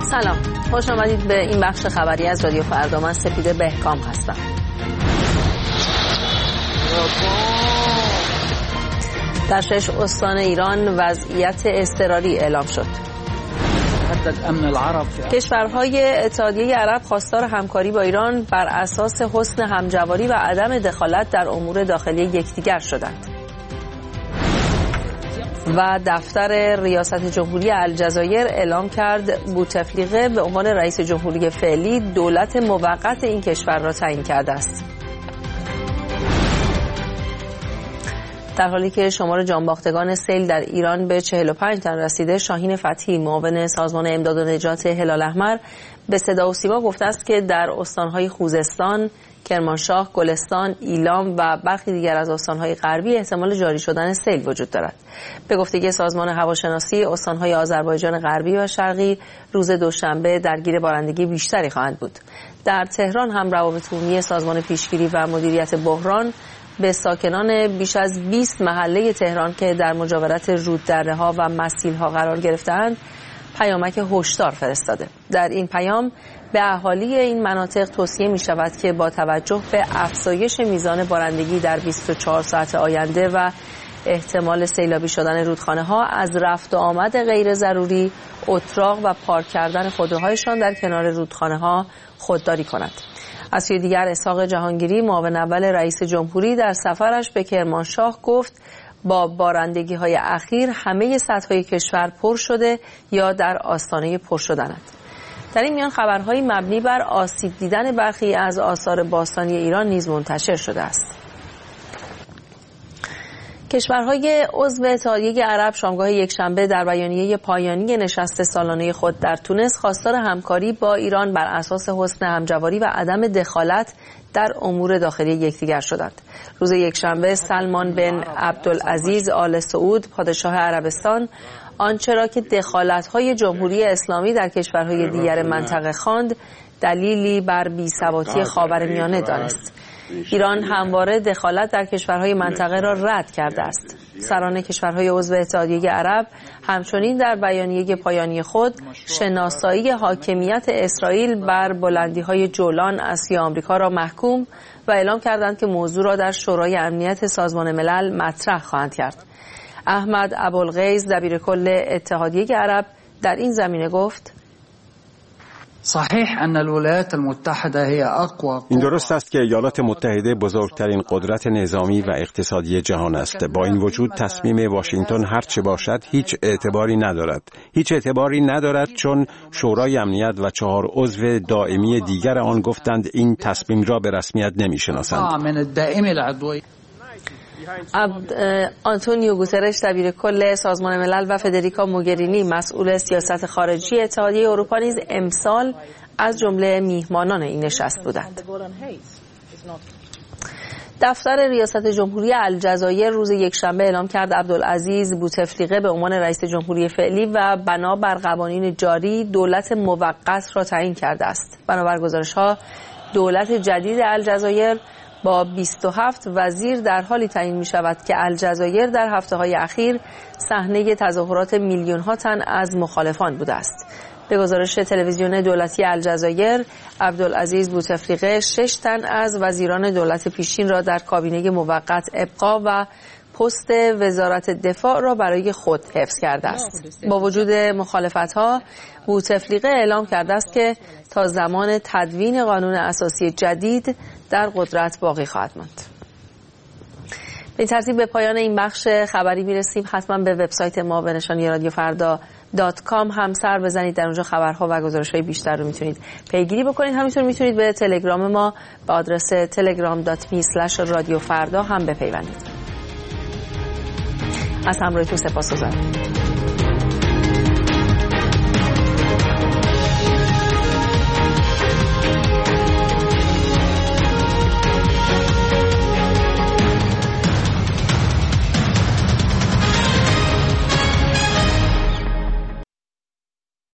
سلام، خوش آمدید به این بخش خبری از رادیو فردا. من سپیده بهکام هستم. در 6 استان ایران وضعیت اضطراری اعلام شد. کشورهای اتحادیه عرب خواستار همکاری با ایران بر اساس حسن همجواری و عدم دخالت در امور داخلی یکدیگر شدند. و دفتر ریاست جمهوری الجزایر اعلام کرد بوتفلیقه به عنوان رئیس جمهوری فعلی دولت موقت این کشور را تعیین کرده است. در حالی که شمار جانباختگان سیل در ایران به 45 تن رسیده، شاهین فتحی معاون سازمان امداد و نجات هلال احمر به صدا و سیما گفته است که در استانهای خوزستان، کرمانشاه، گلستان، ایلام و برخی دیگر از استانهای غربی احتمال جاری شدن سیل وجود دارد. به گفتگی سازمان هواشناسی، استانهای آذربایجان غربی و شرقی روز دوشنبه درگیر بارندگی بیشتری خواهند بود. در تهران هم روابط عمومی سازمان پیشگیری و مدیریت بحران به ساکنان بیش از 20 محله تهران که در مجاورت روددره‌ها و مسیل‌ها قرار گرفته‌اند پیامک هشدار فرستاده. در این پیام به اهالی این مناطق توصیه می شود که با توجه به افزایش میزان بارندگی در 24 ساعت آینده و احتمال سیلابی شدن رودخانه‌ها از رفت و آمد غیر ضروری، اتراق و پارک کردن خودروهایشان در کنار رودخانه‌ها خودداری کنند. از سوی دیگر اسحاق جهانگیری معاون اول رئیس جمهوری در سفرش به کرمانشاه گفت با بارندگی‌های اخیر همه سطح‌های کشور پر شده یا در آستانه پر شدنند. در این میان خبرهایی مبنی بر آسیب دیدن برخی از آثار باستانی ایران نیز منتشر شده است. کشورهای عضو اتحادیه عرب شامگاه یکشنبه در بیانیه پایانی نشست سالانه خود در تونس خواستار همکاری با ایران بر اساس حسن همجواری و عدم دخالت در امور داخلی یکدیگر شدند. روز یکشنبه سلمان بن عبدالعزیز آل سعود پادشاه عربستان آنچه را که دخالت‌های جمهوری اسلامی در کشورهای دیگر منطقه خواند دلیلی بر بی‌ثباتی خاورمیانه دانست. ایران همواره دخالت در کشورهای منطقه را رد کرده است. سران کشورهای عضو اتحادیه عرب همچنین در بیانیه پایانی خود شناسایی حاکمیت اسرائیل بر بلندی‌های جولان از سوی آمریکا را محکوم و اعلام کردند که موضوع را در شورای امنیت سازمان ملل مطرح خواهند کرد. احمد ابوالغیث دبیرکل اتحادیه عرب در این زمینه گفت: این درست است که ایالات متحده بزرگترین قدرت نظامی و اقتصادی جهان است. با این وجود تصمیم واشنگتن هر چه باشد هیچ اعتباری ندارد چون شورای امنیت و 4 عضو دائمی دیگر آن گفتند این تصمیم را به رسمیت نمی‌شناسند. آنتونیو گوترش دبیرکل سازمان ملل و فدریکا موگرینی مسئول سیاست خارجی اتحادیه اروپا نیز امسال از جمله میهمانان این نشست بودند. دفتر ریاست جمهوری الجزایر روز یکشنبه اعلام کرد عبدالعزیز بوتفلیقه به عنوان رئیس جمهوری فعلی و بنا بر قوانین جاری دولت موقت را تعیین کرده است. بنابر گزارش‌ها دولت جدید الجزایر با 27 وزیر در حالی تعیین می شود که الجزایر در هفته‌های اخیر صحنه تظاهرات میلیون‌ها تن از مخالفان بوده است. به گزارش تلویزیون دولتی الجزایر، عبدالعزیز بوتفلیقه 6 تن از وزیران دولت پیشین را در کابینه موقت ابقا و پست وزارت دفاع را برای خود حفظ کرده است. با وجود مخالفت‌ها، بوتفلیقه اعلام کرده است که تا زمان تدوین قانون اساسی جدید در قدرت باقی خواهد ماند. به ترتیب به پایان این بخش خبری میرسیم. حتما به وبسایت ما به نشانی radiofarda.com هم سر بزنید. در اونجا خبرها و گزارش‌های بیشتر رو میتونید پیگیری بکنید. همینطور میتونید به تلگرام ما به آدرس telegram.me/radiofarda هم بپیوندید. از همراهیتون سپاسگزارم.